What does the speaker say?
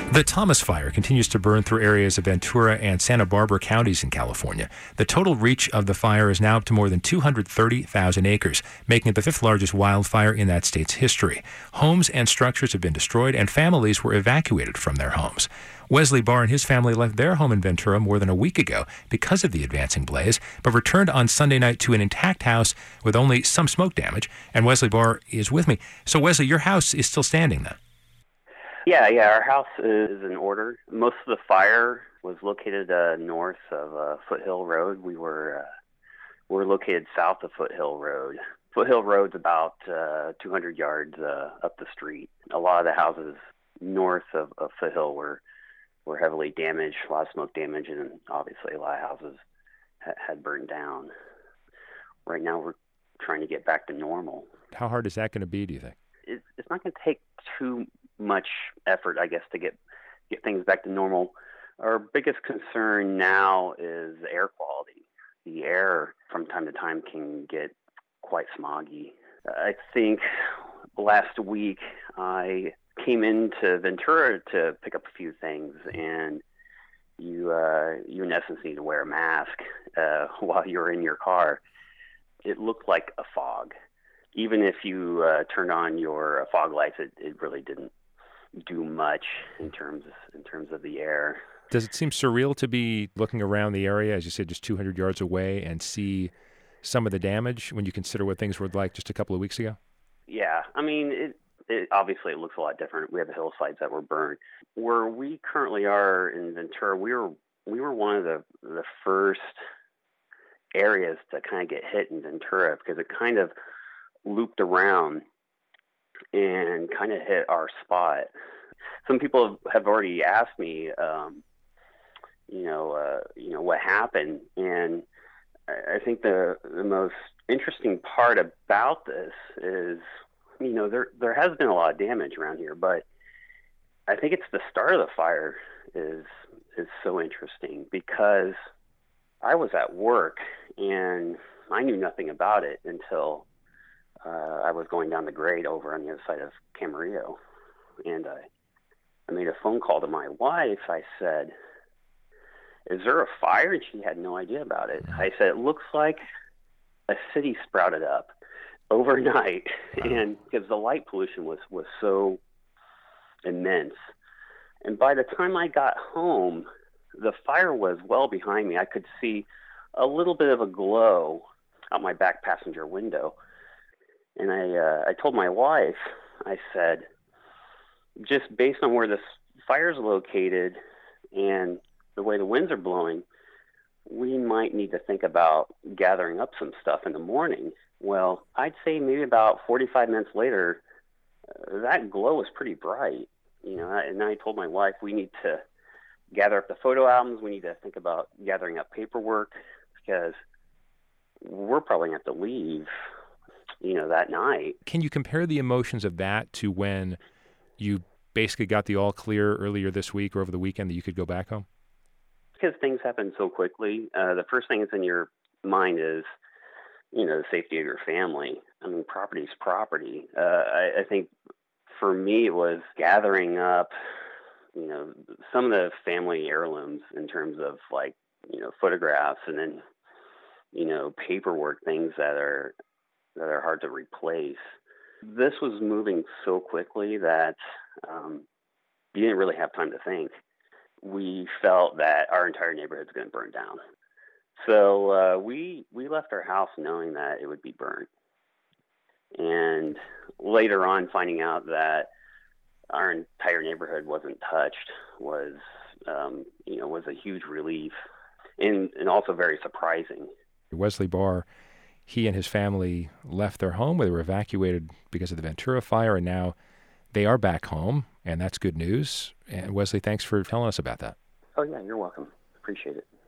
The Thomas Fire continues to burn through areas of Ventura and Santa Barbara counties in California. The total reach of the fire is now up to more than 230,000 acres, making it the fifth largest wildfire in that state's history. Homes and structures have been destroyed, and families were evacuated from their homes. Wesley Barr and his family left their home in Ventura more than a week ago because of the advancing blaze, but returned on Sunday night to an intact house with only some smoke damage. And Wesley Barr is with me. So, Wesley, your house is still standing then? Yeah, our house is in order. Most of the fire was located north of Foothill Road. We're located south of Foothill Road. Foothill Road's about 200 yards up the street. A lot of the houses north of Foothill were heavily damaged, a lot of smoke damage, and obviously a lot of houses had burned down. Right now we're trying to get back to normal. How hard is that going to be, do you think? It's not going to take too much effort, I guess, to get things back to normal. Our biggest concern now is air quality. The air from time to time can get quite smoggy. I think last week I came into Ventura to pick up a few things, and you in essence need to wear a mask while you're in your car. It looked like a fog. Even if you turned on your fog lights, it really didn't do much in terms of the air. Does it seem surreal to be looking around the area, as you said, just 200 yards away, and see some of the damage when you consider what things were like just a couple of weeks ago? Yeah, I mean, it obviously it looks a lot different. We have the hillsides that were burned. Where we currently are in Ventura, we were one of the first areas to kind of get hit in Ventura, because it kind of looped around and kind of hit our spot. Some people have already asked me, what happened, and I think the most interesting part about this is, there has been a lot of damage around here, but I think it's the start of the fire is so interesting, because I was at work and I knew nothing about it until I was going down the grade over on the other side of Camarillo, and I made a phone call to my wife. I said, "Is there a fire?" And she had no idea about it. I said, "It looks like a city sprouted up overnight," and because the light pollution was so immense. And by the time I got home, the fire was well behind me. I could see a little bit of a glow out my back passenger window. And I told my wife, I said, just based on where this fire's located and the way the winds are blowing, we might need to think about gathering up some stuff in the morning. Well, I'd say maybe about 45 minutes later, that glow was pretty bright. And I told my wife, we need to gather up the photo albums. We need to think about gathering up paperwork, because we're probably going to have to leave that night. Can you compare the emotions of that to when you basically got the all clear earlier this week or over the weekend that you could go back home? Because things happen so quickly. The first thing that's in your mind is, the safety of your family. I mean, property's property. I think for me it was gathering up, some of the family heirlooms in terms of photographs, and then, paperwork, things that are hard to replace. This was moving so quickly that you didn't really have time to think. We felt that our entire neighborhood's going to burn down. So we left our house knowing that it would be burned. And later on, finding out that our entire neighborhood wasn't touched was a huge relief, and also very surprising. Wesley Barr, he and his family left their home where they were evacuated because of the Ventura fire, and now they are back home, and that's good news. And Wesley, thanks for telling us about that. Oh, yeah, you're welcome. Appreciate it.